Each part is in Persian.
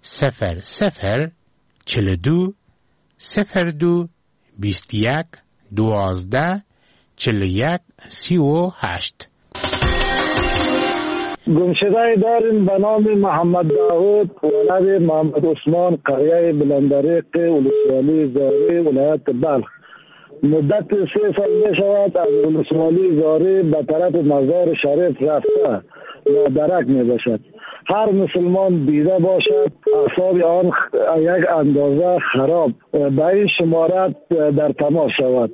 0042 02 21 12 41 38. گمشده داریم به نام محمد داود ولد محمد عثمان قریه بلندریق ولسوالی زاری ولایت بلخ. مدت 3 سال می شود از ولسوالی زاری به طرف مزار شریف رفته نادرک می باشد. هر مسلمان دیده باشد اعصاب آن یک اندازه خراب به این شمارت در تماس شود.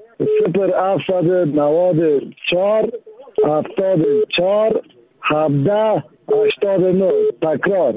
0794 74 17 89. تکرار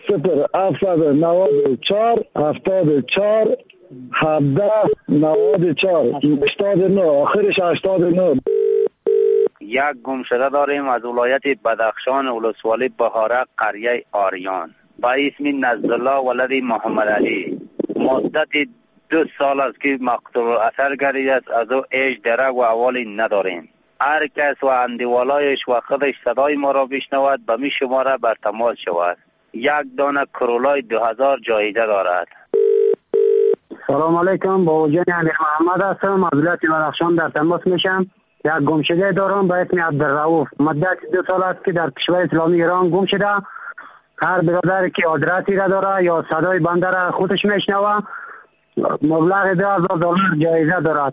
0794 74 17 94 89 آخرش 89. یک گمشده داریم از ولایت بدخشان ولسوالی بهاره قریه آریان با اسم نزدالله ولد محمد علی. مدت 2 سال است که مقتول اثر گردیده است. از او ایش درک و احوالی نداریم. هر کس و اندیوالایش و خودش صدای ما را بشنود به می شماره بر تماس شود. 1 دانه کرولای 2000 جایزه دارد. سلام علیکم، با وجود علی محمد هستم از ولایت بدخشان در تماس میشم. یک گمشده دارم به اسم عبدالرؤوف. مدت 2 سال است که در کشور اسلامی ایران گم شده. هر برادر که آدرسی را داره یا صدای بنده را خودش میشنوه مبلغ $2000 جایزه دارد.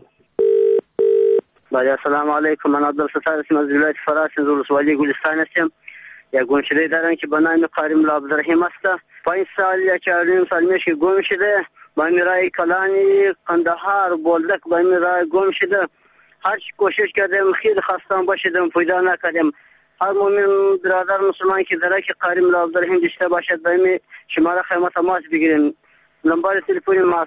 السلام علیکم، من عبدالستار هستم از ولایت فراس ولسوالی گلستان هستم. یک گمشده دارم که به نام قارم الله عبدالرحیم است. 5 سال یا 4 سال میشه گم شده. با میرای کلانی قندهار بولدک با میرای گم شده. هر چی کوشش کردم خیلی خستم باشدم پیدا نکردم. هر مومن برادر مسلمان که درک قارم الله عبدالرحیم داشته باشد با این شماره خیمه تماس بگیریم. نمبر تلفن ما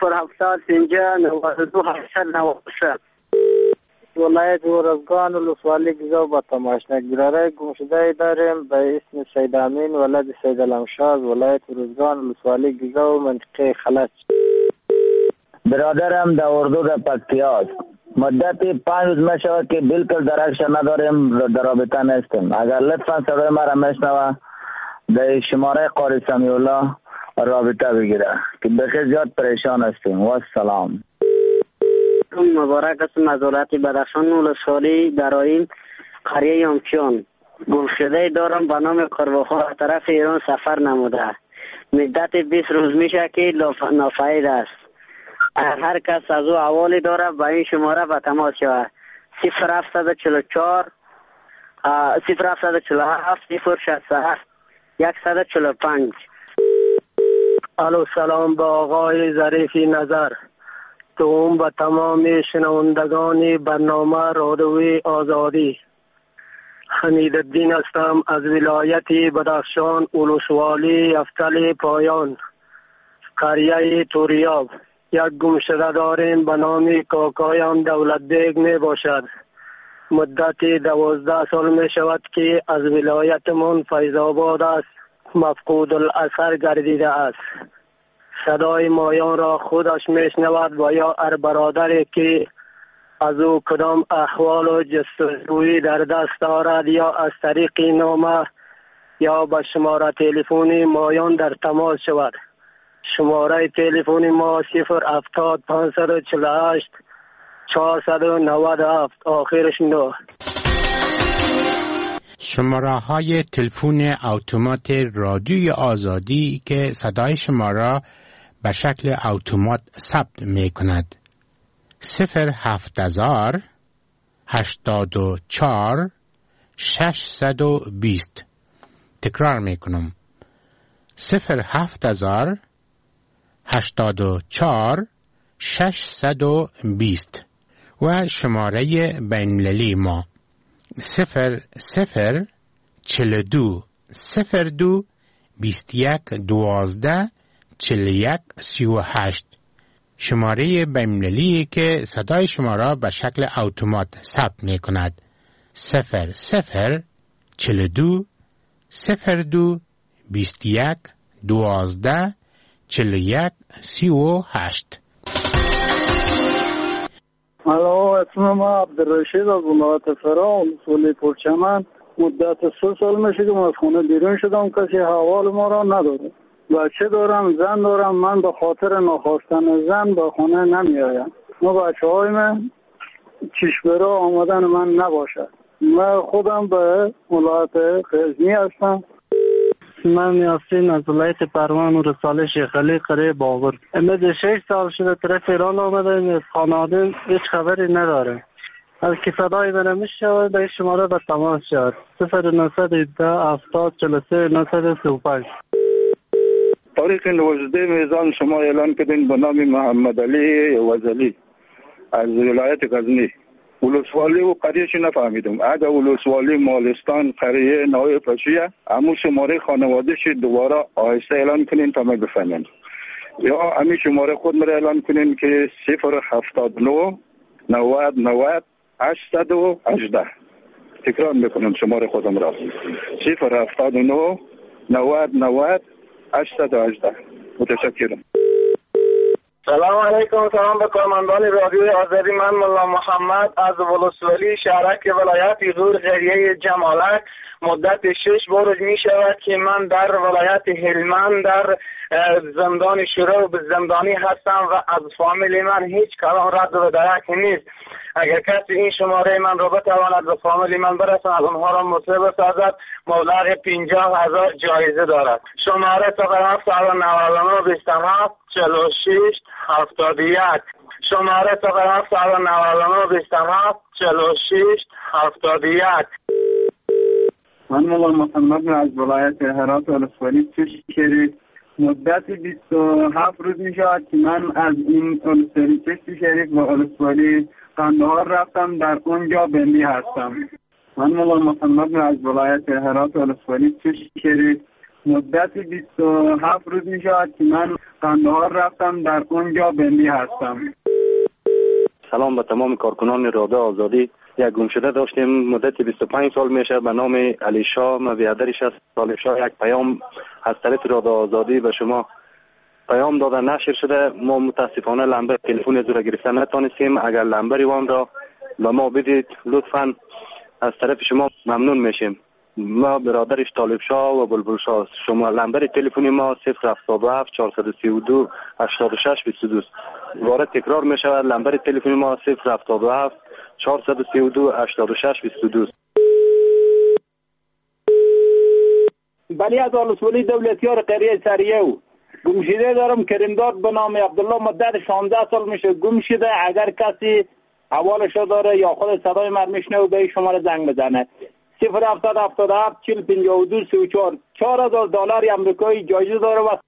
070 ولایت ورزگان ولسوالی گزو با تماشنک. برادر گمشده داریم به اسم سید امین ولد سید علمشاز ولایت ورزگان ولسوالی گزو منطقه خلج. برادرم در اردو در پکتیا است. مدت 5 روز می شود که بالکل درکش نداریم، در رابطه نیستیم. اگر لطفا صدای مرا میشنوه در شماره قاری سمیع الله رابطه بگیره که بخیر زیاد پریشان هستیم. و السلام. مبارک است. از ولایت بدخشان ولسوالی دراین قریه یامچیان گمشده دارم به نام قربخور طرف ایران سفر نموده. مدت 20 روز میشه که نافید است. هر کس از او احوالی داره به این شماره به تماس شود. 0744 0747 067 145. الو سلام با آقای ظریفی نظر. دوم به تمام شنوندگان برنامه رادیوی آزادی. حمیدالدین هستم از ولایت بدخشان ولسوالی افتل پایان قریه توریاب. یک گمشده داریم به نام کاکایم دولت بیگ می باشد. مدت 12 سال می شود که از ولایتمون فیض آباد است مفقود الاثر گردیده است. صدای مایان را خودش میشنود و یا هر برادری که از او کدام احوال و جستجویی در دست دارد یا از طریق نامه یا به شماره تلفنی مایان در تماس شود. شماره تلفن ما 070 548 497 آخرش 9. شماره های تلفن اتومات رادیوی آزادی که صدای شما را به شکل اتومات ثبت می کند. 070 84 620. تکرار می کنم. 070 84 620 و شماره بین‌المللی ما 0042 02 21 12 41 38. شماره بین‌المللی که صدای شما را به شکل اتومات ثبت می کند. 0042 02 21 12 41 38. الو، اسم ما عبدالرشید از ولایت فرا ولسوالی پرچمن. مدت 3 سال میشه که از خونه بیرون شدم. کسی حوال ما را نداره. بچه دارم، زن دارم. من به خاطر نخواستن زن به خونه نمی آیم. ما بچه های من چشبرا آمدن من نباشد. من خودم به ولایت غزنی هستم. من یاسین از ولایت پروان و رساله شیخ علی قریه باغر. امید 6 سال شده طرف ایران آمده، از خانواده هیچ خبری نداره. از که صدای من میشود به شماره به تماس شد 0917 70 43 935. تاریخ 19 میزان شما اعلان کردین به نام محمد علی وزلی از ولایت غزنی. ولسوالی و قریهش نفهمیدم. اگر ولسوالی مالستان قریه نوع پشیه همون شماره خانوادهش دوباره آهسته اعلان کنین تا ما بفهمیم، یا همین شماره خود مرا اعلان کنین که 079 90 90 818. تکرار میکنم شماره خودم را 079 90 90 818. متشکرم. سلام علیکم. سلام به کارمندان رادیوی آزادی. من ملا محمد از ولسوالی شهرک ولایت غور قریه جمالک. مدت 6 بار می شود که من در ولایت هلمند در زندان شروع به زندانی هستم و از فامیل من هیچ کلام رد و درک نیست. اگر کسی این شماره من را بتواند به فامیل من برساند، اونها را مصیبت سازد، مبلغ 50,000 جایزه دارد. شماره 0799 27 46 71. شماره 0799 27 46 71. من مولا محمد از ولایت هرات ولسوالی چشم شریف. مدت 27 روز می شود که من از این ولسوالی چشم شریف و ولسوالی قندهار رفتم، در اونجا بندی هستم. من مولا محمد از ولایت هرات ولسوالی چشم شریف. مدت 27 روز می شود که من قندهار رفتم، در اونجا بندی هستم. سلام به تمام کارکنان رادیو آزادی. یک گمشده داشتیم مدت 25 سال میشه به نام علی شاه. ما بیادرش از طالب شاه یک پیام از طرف رادیو آزادی به شما پیام داده نشر شده. ما متاسفانه لمبر تلفن زور گرفتن نتونستیم. اگر لمبر وان را به ما بدید لطفاً از طرف شما ممنون میشیم. ما برادرش طالب شاه و بلبل شاه. شما لمبر تلفنی ما 077 432 86 22. وارد تکرار می شود. لمبر تلفنی ما 077 432 86 22. بلی از ولسوالی دولتیار قریه سریه گمشده دارم. کریمداد به نام عبدالله مدت 16 سال میشه گم شده. اگر کسی حوالش داره یا خود صدای من میشنه و به شماره زنگ بزنه 0777 40 52 34. 4,000 دلار امریکایی جایزه داره. و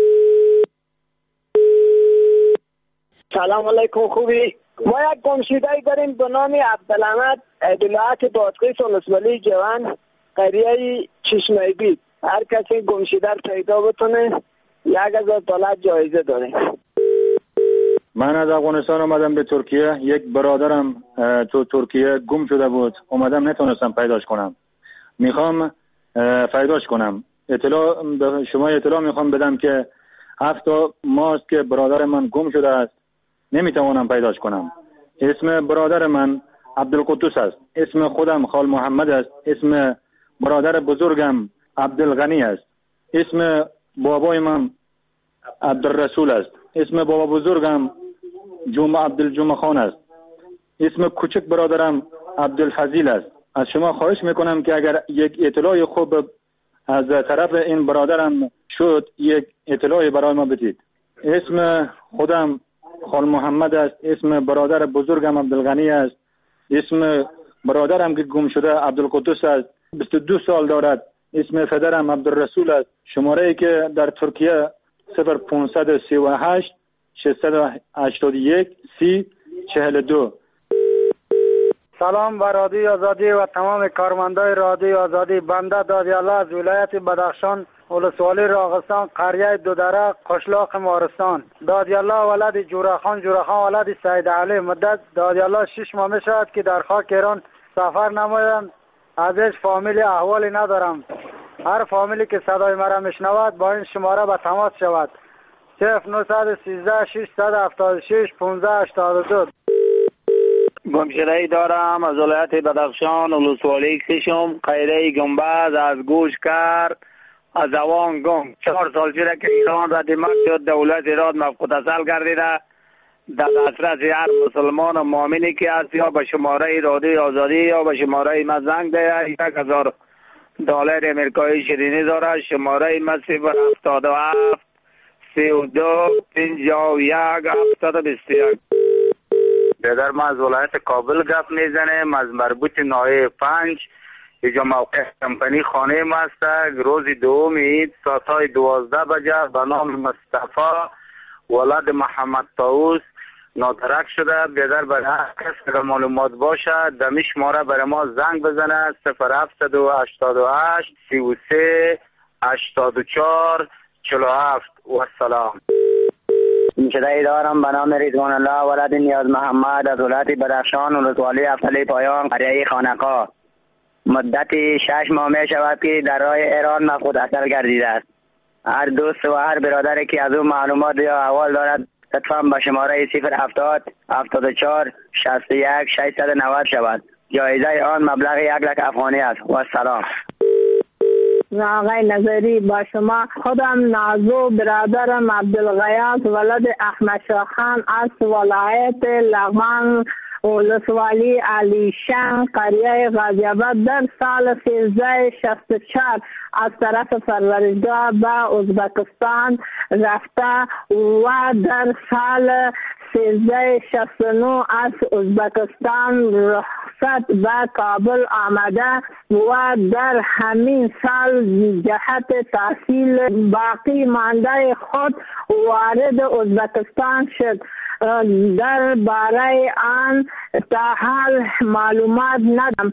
سلام علیکم. خوبی؟ ما یک گمشده داریم به نام عبدالحمد ولایت بادغیس ولسوالی جوان قریه چشمه بید. هر کسی گمشده پیدا بتونه 1,000 دلار جایزه داره. من از افغانستان اومدم به ترکیه. یک برادرم تو ترکیه گم شده بود، اومدم نتونستم پیداش کنم. میخوام پیداش کنم. به شما اطلاع میخوام بدم که 7 ماست که برادر من گم شده است، نمیتوانم پیداش کنم. اسم برادر من عبدالقدوس است. اسم خودم خال محمد است. اسم برادر بزرگم عبدالغنی است. اسم بابای من عبدالرسول است. اسم بابا بزرگم عبدالجمعه خان است. اسم کوچک برادرم عبدالفضیل است. از شما خواهش میکنم که اگر یک اطلاع خوب از طرف این برادرم شد، یک اطلاع برای ما بدید. اسم خودم خال محمد است. اسم برادر بزرگم عبدالغنی است. اسم برادرم که گم شده عبدالقدوس است. 22 سال دارد. اسم پدرم عبدالرسول است. شماره ای که در ترکیه 0538 681 3042. سلام به رادیوی آزادی و تمام کارمندای رادیوی آزادی. بنده دادیالله از ولایت بدخشان ولسوالی راغستان قریه دودره قشلاق مارستان. دادیالله ولد جورخان ولد سید علی. مدت دادیالله 6 ماه می شود که در خاک ایران سفر نمایند. از هیچ فامیلی احوالی ندارم. هر فامیلی که صدای مرا میشنود با این شماره به تماس شود 0913 676 1582. گمشده‌ای دارم از ولایت بدخشان ولسوالی کشم قریه گنبد از گوش کرد از اوان گم 4 سال شده که ایران ردیمت شد، دولت ایران مفقود اصل گردیده. در دسترس هر مسلمان و مؤمنی که هست یا به شماره رادیوی آزادی یا به شماره ما زنگ ده. $1000 امریکایی شیرینی داره. شماره ما 077 32 51 721. برادر ما از ولایت کابل گپ میزنیم، از مربوط ناحیه 5. اینجا موقع کمپانی خانه ما است. روز دوم عید ساعتهای 12 بجه به نام مصطفی ولد محمد طاووس نادرک شده. برادر برای هر کس اگر معلومات باشه دمی شماره برای ما زنگ بزنه 0788 33 84 47. و السلام. شده دارم به نام رضوان الله ولد نیاز محمد از ولایت بدخشان ولسوالی افضل پایان قریه خانقاه. مدت 6 ماه می شود که در راه ایران مفقود اثر گردیده است. هر دوست و هر برادری که از او معلومات یا احوال دارد لطفاً به شماره 070 74 61 690 شود. جایزه آن مبلغ 1,00,000 افغانی است. و السلام. آقای نظری با شما. خودم نازو برادرم عبدالغیاث ولد احمد شاه خان از ولایت لغمان ولسوالی علیشان قریه غازی آباد در سال 1364 از طرف پروردگار به ازبکستان رفته و در سال 1369 از ازبکستان رخصت به کابل آمده و در همین سال جهت تحصیل باقی مانده خود وارد ازبکستان شد. در باره آن تا حال معلومات ندارم.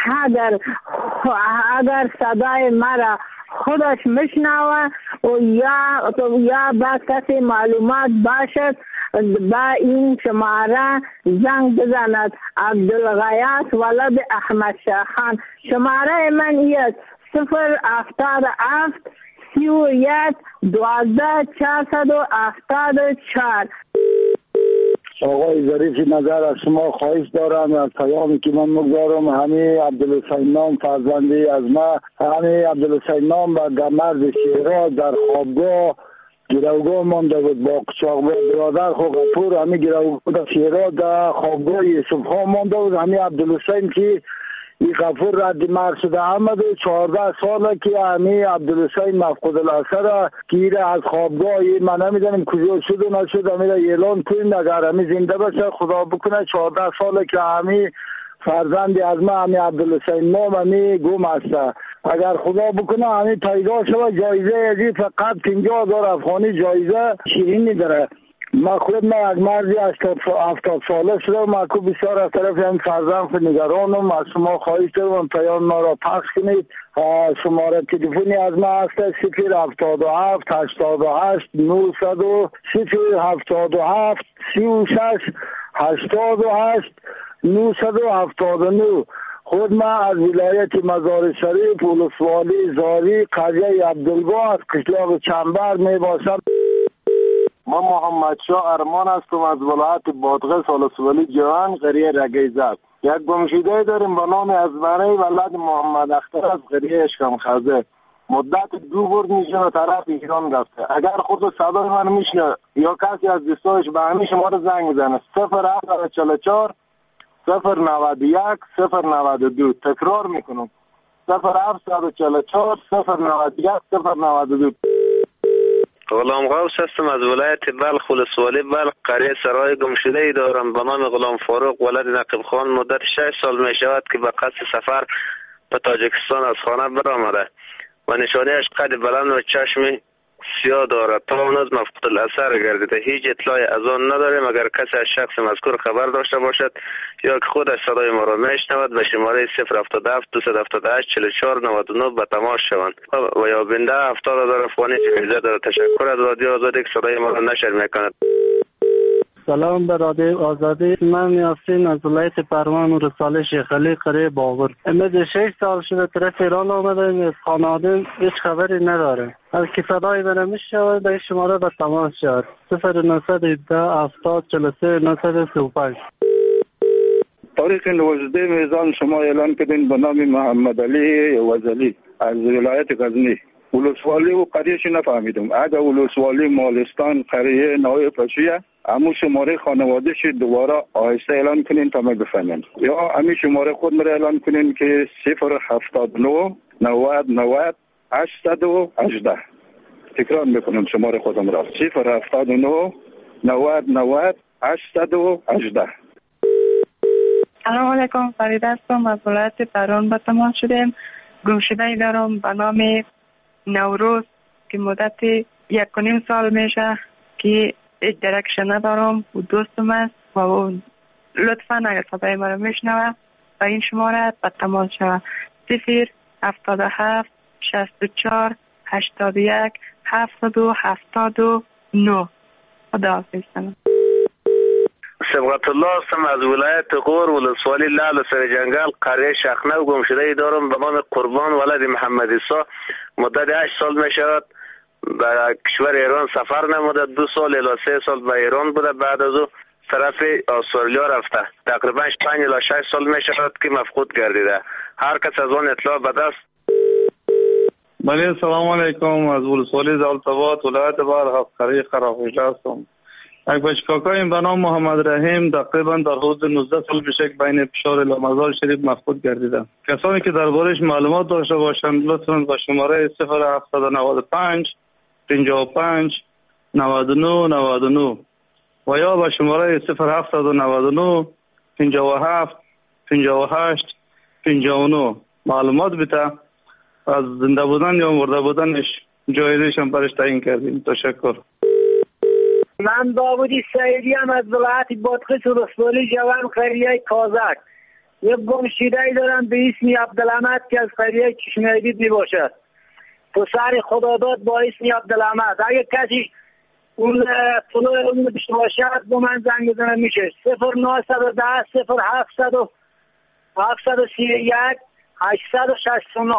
اگر صدای مرا خودش میشنوه یا با کسی معلومات باشد با این شماره زنگ بزند. عبدالغیاث ولد احمد شاه خان. شماره من است 077 31 12 474. آقای ظریف نظر از شما خواهش دارم از پیامی که من مگذارم. همین عبدالحسین نام فرزندی از ما، همین عبدالحسین نام به مرد شیراز در خوابگاه گروگاه مانده بود با قچاق برادر خو غفور. همین گروگاه در شیراز در خوابگاه یوسف خان مانده بود. همین عبدالحسین که این غفور رد مرد شده آمد. 14 ساله که همین عبدالحسین مفقود الاثر که از خوابگاه من نمیدونم کجا شد و نشد. همین اعلان کنیم اگر همین زنده باشه خدا بکنه. 14 ساله که همین فرزندی از ما همین عبدالحسین نام همین گم است. اگر خدا بکنه همین پیدا شود جایزه ازی فقط 50,000 افغانی جایزه شیرینی داره. ما خود ما از مردی 70 ساله شده و ما بسیار از طرف هم فرزند نگرانم. از شما خواهش دارم پیام ما را پخش کنید. شماره تلفنی از ما هست 077 88 900 077 36 88 979. خود ما از ولایت مزار شریف ولسوالی زاری قریه عبدالگاه از قشلاق چنبر می باشم. ما محمد شاه ارمان هستم از ولایت بادغیس ولسوالی جوان قریه رگیزاد. یک گمشده داریم به نام ازمره ولد محمد اختر از قریه اشکم خزه. مدت 2 بار میشه طرف ایران رفته. اگر خود صدای من میشنه یا کسی از دوستایش به همین شماره زنگ میزنه 0744 091 092. تکرار میکنم 0744 091 092. غلام غوث هستم از ولایت بلخ ولسوالی بلخ قریه سرای گمشده ای دارم به نام غلام فاروق ولد نقیب خان. مدت 6 سال می شود که به قصد سفر به تاجیکستان از خانه برآمده و نشانیش قد بلند و چشم سیاه دارد. تا اون از مفقود الاثر گردیده. هیچ اطلاعی از آن نداریم. اگر کسی از شخص مذکور خبر داشته باشد یا که خودش صدای ما را میشنود به شماره 077 278 44 99 به تماس شوند و یا بنده 70,000 افغانی جایزه دارد. تشکر از رادیو آزادی که صدای ما را نشر میکند. سلام به رادیو آزادی. من یاسین از ولایت پروان و رساله شیخ علی قریه باغر. امروز 6 سال شده طرف ایران آمده. از خانواده هیچ خبری نداره. از که صدای من میشود به شماره به تماس شد 0917 70 43 935. تاریخ 19 میزان شما اعلان کردین به نام محمد علی وزلی از ولایت غزنی. ولسوالی و قریهش نفهمیدم. اگر ولسوالی مالستان قریه نوای پشیه همون شماره خانوادهش دوباره آهسته اعلان کنین تا ما بفهمیم، یا همین شماره خود مرا اعلان کنین که 079 90 90 818. تکرار میکنم شماره خودم را 079 90 90 818. سلام علیکم، فرید هستم از ولایت بران به تماس شدیم. گمشده دارم به نام نوروز که مدت 1.5 سال میشه که هیچ درکش ندارم و دوستم است و او لطفا اگر صدای مرا میشنوه و این شماره به تماس شوه 077 64 81 779. خدا حافظ. سبقت الله هستم از ولایت غور ولسوالی لعل سر جنگل قریه شخنه گمشده دارم به نام قربان ولد محمد عیسی. مدت 8 سال می شود به کشور ایران سفر نموده. 2 سال الی 3 سال به ایران بوده، بعد از او طرف استرالیا رفته. تقریبا 5 الی 6 سال می شود که مفقود گردیده. هر کس از آن اطلاع به دست. بله سلام علیکم، از ولسوالی زالتباد ولایت بلخ قریه خراخوشته هستم. یک بچکاکایم به نام محمد رحیم تقریبا در حدود 19 سال پیش بین پشار لامزال شریف مفقود گردیده. کسانی که دربارش معلومات داشته باشند لطفاً با شماره 0795 55 99 99 و یا با شماره 0799 57 58 59 معلومات بده. از زنده بودن یا مرده بودنش جایزش هم برش تعیین کردیم. تشکر. من داودی سعیدی هم از ولایت بادغیس ولسوالی جوان قریه کازک. یک گمشده‌ای دارم به اسم عبدالحمد که از قریه چشمه‌دید می باشد. پسر خداداد با اسم عبدالحمد. اگه کسی اون طلوع اون داشته باشد با من زنگ بزنه میشه 0910 731 869.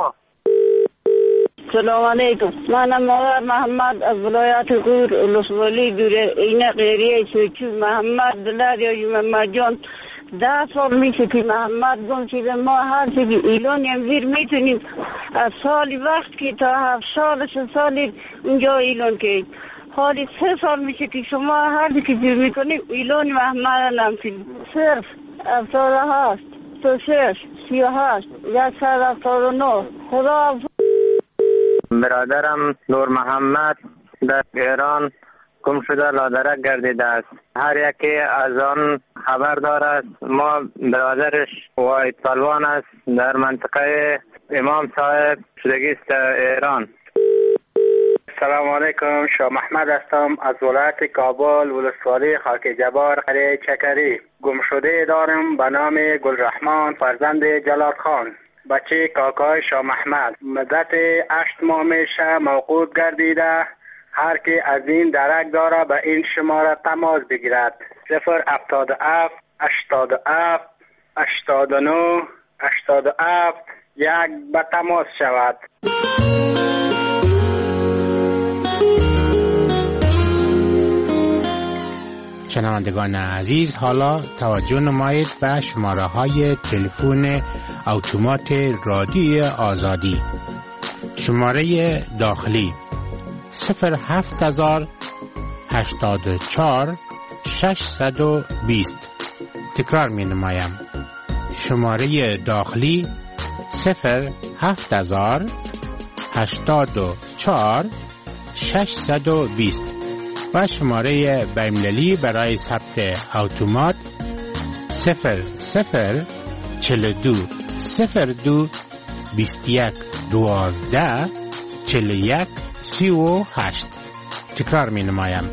سلام علیکم، منم مادر محمد از ولایت غور ولسوالی دوره این قریه سوچو محمد دلار یا محمد جان 10 سال میشه که محمد گم شده. ما هر چیزی ایلان امزیر میتونیم از سال وقت که تا 7 سال 3 سال اونجا ایلان که حالی 3 سال میشه که شما هر چیزی که جور میکنیم ایلان محمد نمتیم. صرف 78 36 38 179. خدا. برادرم نور محمد در ایران گم شده لادرک گردیده است. هر یکی از آن خبر دارد. ما برادرش واید پلوان است در منطقه امام صاحب شدگی است ایران. سلام علیکم، شاه محمد هستم از ولایت کابل ولسوالی خاک جبار قریه چکری. گم شده دارم به نام گلرحمان فرزند جلال خان، بچه کاکای شاه محمد. مدت 8 ماه میشه موقوف گردیده. هر کی از این درک داره به این شماره تماس بگیرد 077 87 89 87 1 به تماس شود. شنوندگان عزیز، حالا توجه نمایید به شماره های تلفن اتومات رادیوی آزادی. شماره داخلی 07000 84 620. تکرار می نمایم. شماره داخلی 07000 84 620 و شماره بین‌المللی برای ثبت اتومات 0042 02 21 12 41 38. تکرار می نمایم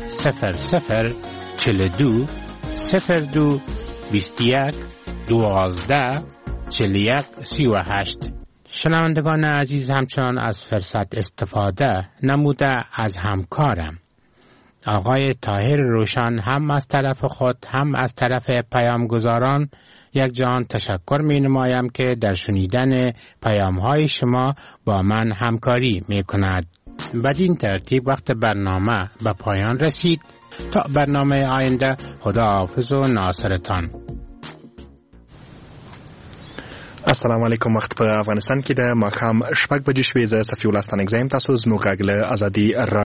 0042 02 21 12 41 38. شنوندگان عزیز، همچنان از فرصت استفاده نموده از همکارم آقای طاهر روشن هم از طرف خود هم از طرف پیامگزاران یک جهان تشکر می نمایم که در شنیدن پیام های شما با من همکاری می کند. بدین ترتیب وقت برنامه به پایان رسید. تا برنامه آینده، خدا حافظ و ناصرتان. السلام علیکم. وخت په افغانستان کې د ماښام 6 بجې شوې. زه صفي الله ستانکزی یم. تاسو زموږ غږ له ازادي